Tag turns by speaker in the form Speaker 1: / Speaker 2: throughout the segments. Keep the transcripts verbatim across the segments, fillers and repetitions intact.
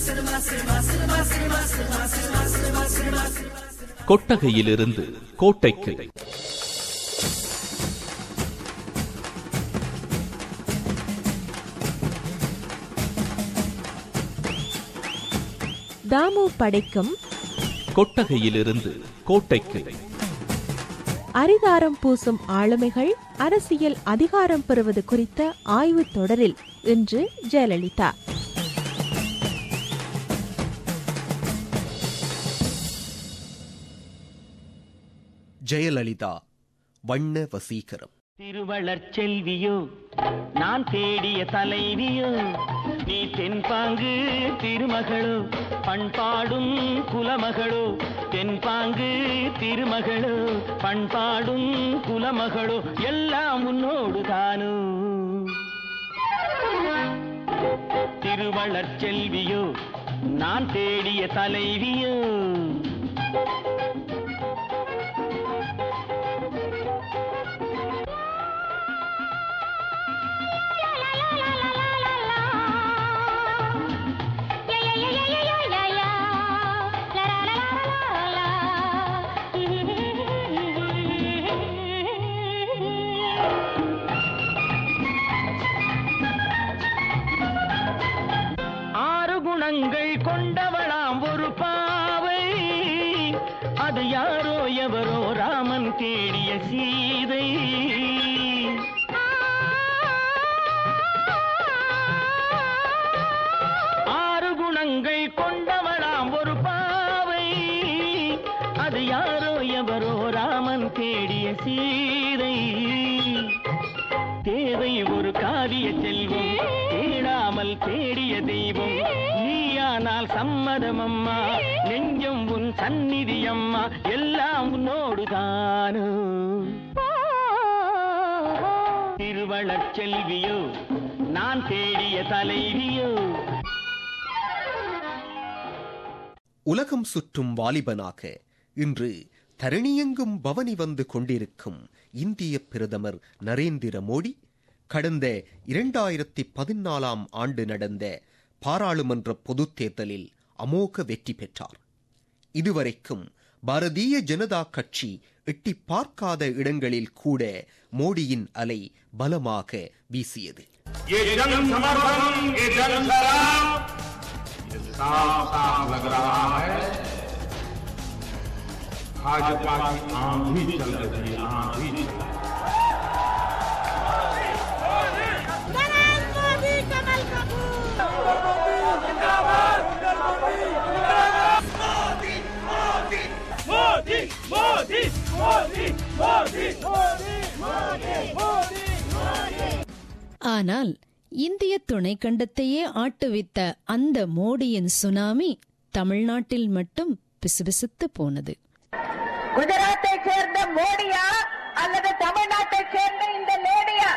Speaker 1: கொட்டகையிலிருந்து கோட்டைக்கு.
Speaker 2: தாமு படைக்கும்
Speaker 1: கொட்டகையிலிருந்து கோட்டைக்கு.
Speaker 2: அரிதாரம் பூசும் ஆளுமைகள் அரசியல் அதிகாரம் பெறுவது குறித்த ஆய்வு தொடரில் இன்று ஜெயலலிதா.
Speaker 3: ஜெயலலிதா வண்ண வசீகரம்.
Speaker 4: திருவளர் செல்வியோ நான் தேடிய தலைவியோ, நீ தென்பாங்கு திருமகளோ பண்பாடும் குலமகளோ, தென்பாங்கு திருமகளோ பண்பாடும் குலமகளோ, எல்லாம் உன்னோடு தானோ. திருவளர் செல்வியோ நான் தேடிய தலைவியோ. கொண்டவளாம் ஒரு பாவை, அது யாரோ எவரோ ராமன் தேடிய சீதை. ஆறு குணங்கள் கொண்டவளாம் ஒரு பாவை, அது யாரோ எவரோ ராமன் தேடிய சீதை. தேவை ஒரு காவிய செல்வம், தேடாமல் தேடிய தெய்வம். நீயானால் சம்மதம் அம்மா, நெஞ்சம் உன் சந்நிதி அம்மா, எல்லாம் உன்னோடுதானோ. திருவளர் செல்வியோ நான் தேடிய தலைவியோ.
Speaker 3: உலகம் சுற்றும் வாலிபனாக இன்று தரணியெங்கும் பவனி வந்து கொண்டிருக்கும் இந்திய பிரதமர் நரேந்திர மோடி கடந்த இரண்டாயிரத்தி பதினாலாம் ஆண்டு நடந்த பாராளுமன்ற பொதுத் தேர்தலில் அமோக வெற்றி பெற்றார். இதுவரைக்கும் பாரதிய ஜனதா கட்சி எட்டி பார்க்காத இடங்களில் கூட மோடியின் அலை பலமாக வீசியது.
Speaker 5: ஆனால் இந்திய துணைக்கண்டத்தையே ஆட்டுவித்த அந்த மோடியின் சுனாமி தமிழ்நாட்டில் மட்டும் பிசுபிசுத்து போனது.
Speaker 6: குஜராத்தை சேர்ந்த மோடியா அல்லது தமிழ்நாட்டை சேர்ந்த இந்த லேடியா?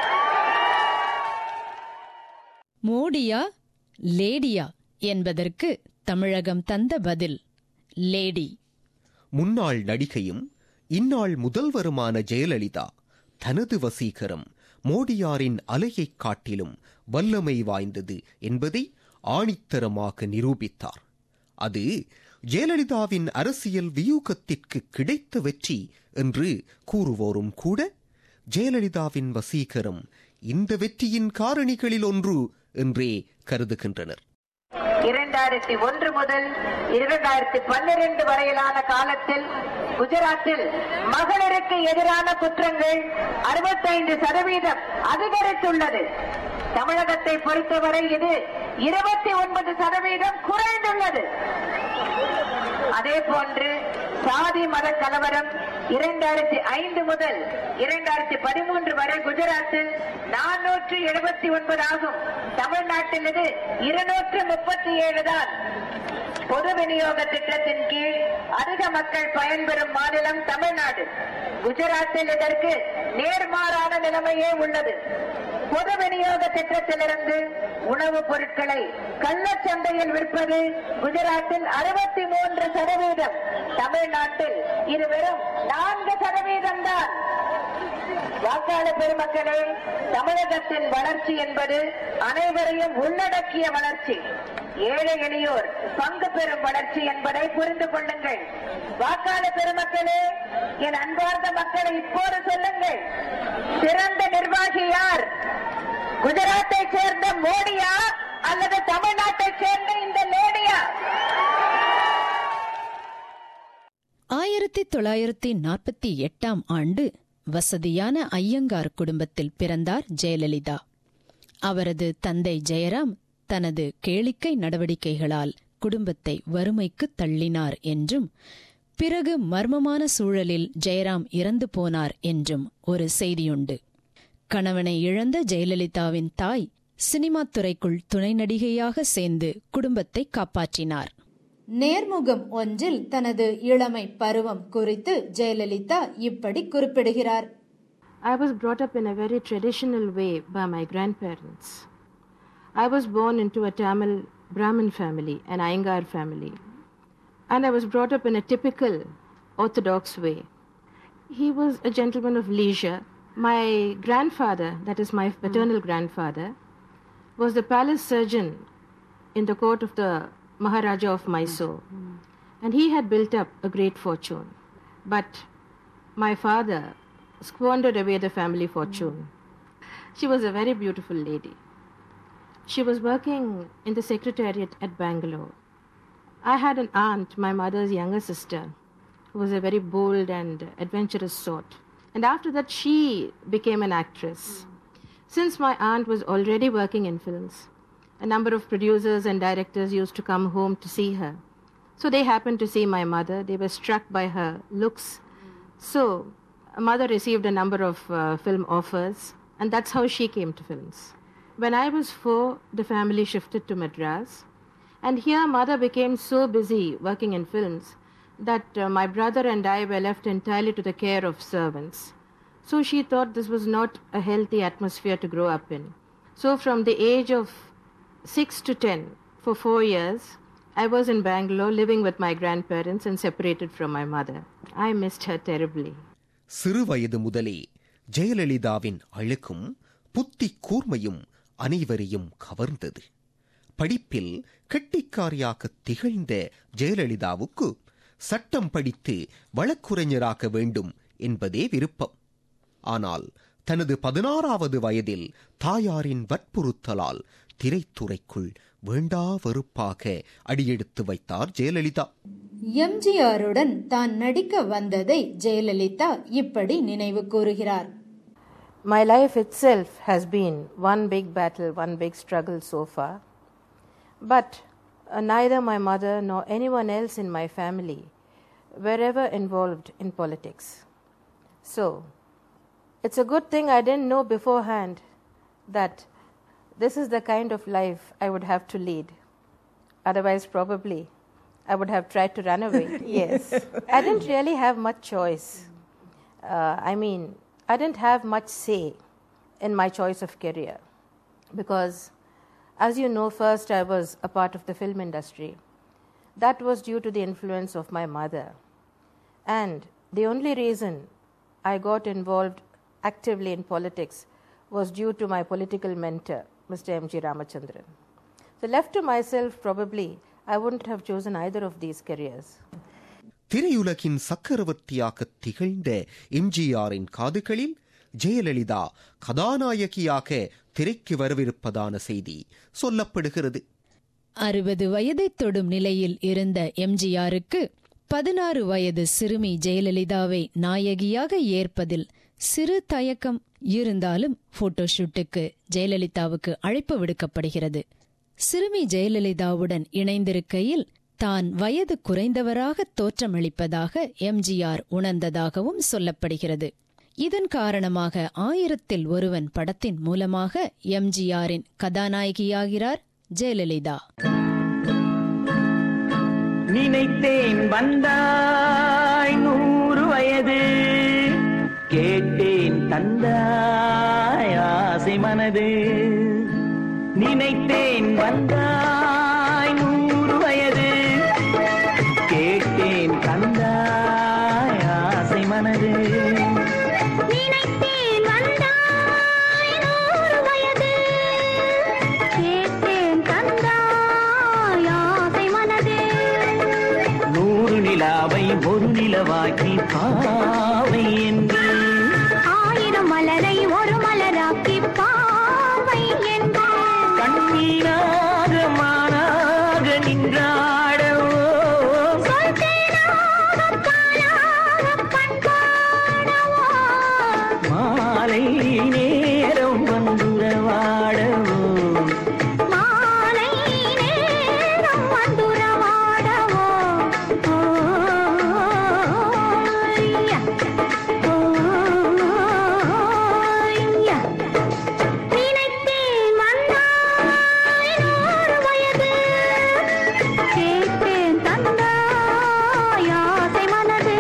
Speaker 5: மோடியா லேடியா என்பதற்கு தமிழகம் தந்த பதில் லேடி.
Speaker 3: முன்னாள் நடிகையும் இந்நாள் முதல்வருமான ஜெயலலிதா தனது வசீகரம் மோடியாரின் அலையைக் காட்டிலும் வல்லமை வாய்ந்தது என்பதை ஆணித்தரமாக நிரூபித்தார். அது ஜெயலலிதாவின் அரசியல் வியூகத்திற்கு கிடைத்த வெற்றி என்று கூறுவோரும் கூட ஜெயலலிதாவின் வசீகரம் இந்த வெற்றியின் காரணிகளில் ஒன்று என்றே கருதுகின்றனர்.
Speaker 6: இரண்டாயிரத்தி ஒன்று முதல் இரண்டாயிரத்தி பன்னிரண்டு வரையிலான காலத்தில் குஜராத்தில் மகளிருக்கு எதிரான குற்றங்கள் அறுபத்தைந்து சதவீதம் அதிகரித்துள்ளது. தமிழகத்தை பொறுத்தவரை இது இருபத்தி ஒன்பது சதவீதம் குறைந்துள்ளது. அதே போன்று சாதி மத கலவரம் இரண்டாயிரத்தி ஐந்து முதல் இரண்டாயிரத்தி பதிமூன்று வரை குஜராத்தில் நானூற்று எழுபத்தி ஒன்பது ஆகும். தமிழ்நாட்டில் இது இருநூற்று முப்பத்தி ஏழு தான். பொது விநியோக திட்டத்தின் கீழ் அதிக மக்கள் பயன்பெறும் மாநிலம் தமிழ்நாடு. குஜராத்தில் இதற்கு நேர்மாறான நிலைமையே உள்ளது. பொது விநியோக திட்டத்திலிருந்து உணவுப் பொருட்களை கள்ளச்சந்தையில் விற்பது குஜராத்தில் அறுபத்தி மூன்று சதவீதம், தமிழ்நாட்டில் இது வெறும் நான்கு சதவீதம் தான். வாக்காளர் பெருமக்களே, தமிழகத்தின் வளர்ச்சி என்பது அனைவரையும் உள்ளடக்கிய வளர்ச்சி. ஏழை எளியோர் பங்கு பெறும் வளர்ச்சி என்பதை புரிந்து கொள்ளுங்கள். வாக்காளர் பெருமக்களே, என் அன்பார்ந்த மக்களை இப்போது சொல்லுங்கள், சிறந்த நிர்வாகி யார்? குஜராத்தை சேர்ந்த மோடியா அல்லது தமிழ்நாட்டை சேர்ந்த இந்த லேடியா?
Speaker 5: ஆயிரத்தி தொள்ளாயிரத்தி நாற்பத்தி எட்டாம் ஆண்டு வசதியான ஐயங்கார் குடும்பத்தில் பிறந்தார் ஜெயலலிதா. அவரது தந்தை ஜெயராம் தனது கேளிக்கை நடவடிக்கைகளால் குடும்பத்தை வறுமைக்கு தள்ளினார் என்றும், பிறகு மர்மமான சூழலில் ஜெயராம் இறந்து போனார் என்றும் ஒரு செய்தியுண்டு. கணவனை இழந்த ஜெயலலிதாவின் தாய் சினிமா துறைக்குள் துணை நடிகையாக சேர்ந்து குடும்பத்தை காப்பாற்றினார்.
Speaker 7: நேர்முகம் ஒன்றில் தனது இளமை பருவம் குறித்து ஜெயலலிதா இப்படி குறிப்பிடுகிறார்.
Speaker 8: I was brought up in a very traditional way by my grandparents. I was born into a Tamil Brahmin family, an Iyengar family. And I was brought up in a typical orthodox way. He was a gentleman of leisure. My grandfather, that is my paternal mm. grandfather, was the palace surgeon in the court of the Maharaja of Mysore. Mm. And he had built up a great fortune. But my father squandered away the family fortune. Mm. She was a very beautiful lady. She was working in the secretariat at Bangalore. I had an aunt, my mother's younger sister, who was a very bold and adventurous sort. And after that, she became an actress. Mm. Since my aunt was already working in films, a number of producers and directors used to come home to see her. So they happened to see my mother. They were struck by her looks. Mm. So mother received a number of uh, film offers, and that's how she came to films. When I was four, the family shifted to Madras, and here mother became so busy working in films that uh, my brother and I were left entirely to the care of servants. So she thought this was not a healthy atmosphere to grow up in. So from the age of six to ten, for four years, I was in Bangalore living with my grandparents and separated from my mother. I missed her terribly.
Speaker 3: சிறுவயது முதலே ஜெயலலிதாவின் அழகும் புத்தி கூர்மையும் அனைவரையும் கவர்ந்தது. படிப்பில் கெட்டிக்காரியாக திகழ்ந்த ஜெயலலிதாவுக்கு சட்டம் படித்து வழக்குரைஞராக வேண்டும் என்பதே விருப்பம். ஆனால் தனது பதினாறாவது வயதில் தாயாரின் வற்புறுத்தலால் திரைத்துறைக்குள் வேண்டா வெறுப்பாக அடியெடுத்து வைத்தார் ஜெயலலிதா.
Speaker 7: எம்ஜிஆருடன் தான் நடிக்க வந்ததை ஜெயலலிதா இப்படி நினைவு கூறுகிறார்.
Speaker 8: My life itself has been one big battle, one big struggle so far. But uh, neither my mother nor anyone else in my family were ever involved in politics. So, it's a good thing I didn't know beforehand that this is the kind of life I would have to lead. Otherwise, probably, I would have tried to run away. Yes. I didn't really have much choice. Uh, I mean, I didn't have much say in my choice of career. Because, as you know, first I was a part of the film industry. That was due to the influence of my mother. And the only reason I got involved actively in politics was due to my political mentor, Mister M G Ramachandran. So left to myself, probably, I wouldn't have chosen either of these careers.
Speaker 3: திரையுலகின் சக்கரவர்த்தியாக திகழ்ந்த எம்ஜிஆரின் காதுகளில் ஜெயலலிதா கதாநாயகியாக திரைக்கு வரவிருப்பதான செய்தி சொல்லப்படுகிறது.
Speaker 5: அறுபது வயதை தொடும் நிலையில் இருந்த எம்ஜிஆருக்கு பதினாறு வயது சிறுமி ஜெயலலிதாவை நாயகியாக ஏற்பதில் சிறு தயக்கம் இருந்தாலும் போட்டோஷூட்டுக்கு ஜெயலலிதாவுக்கு அழைப்பு விடுக்கப்படுகிறது. சிறுமி ஜெயலலிதாவுடன் இணைந்திருக்கையில் தான் வயது குறைந்தவராக தோற்றமளிப்பதாக எம்ஜிஆர் உணர்ந்ததாகவும் சொல்லப்படுகிறது. இதன் காரணமாக ஆயிரத்தில் ஒருவன் படத்தின் மூலமாக எம்ஜிஆரின் கதாநாயகியாகிறார் ஜெயலலிதா.
Speaker 4: நினைத்தேன் வந்தாய் நூறு வயது, கேட்டேன் தந்தாய் ஆசை மனது. நினைத்தேன் வந்தாய் நூறு வயது, கேட்டேன் தந்தாய் ஆசை மனது.
Speaker 9: நினைத்தேன் வந்தாய் நூறு வயது, கேட்டேன் தந்தாய்
Speaker 4: நிலவாக்கி பாவை என்று
Speaker 9: ஆயிரம் மலரை ஒரு மலராக்கி பாவை என்று
Speaker 4: கண்ணீராக மானாக நின்றாடவோ மாலை நேரம் வந்துரவாடவோ
Speaker 9: மாலை நேரம் வந்துரவாடவோ நினைத்தேன் வந்தாய் நூறு வயது கேட்டேன் தந்தாய் ஆசை மனது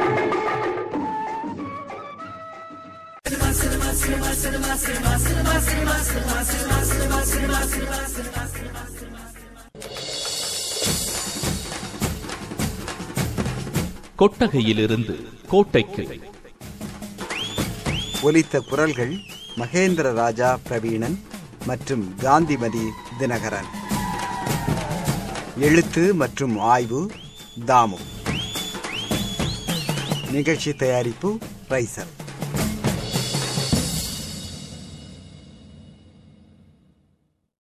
Speaker 1: கொட்டகையிலிருந்து கோட்டைக்கு.
Speaker 10: ஒலித்த குரல்கள் மகேந்திர ராஜா பிரவீணன் மற்றும் காந்திமதி தினகரன். எழுத்து மற்றும் ஆய்வு தாமு. நிகழ்ச்சி தயாரிப்பு ரைசல்.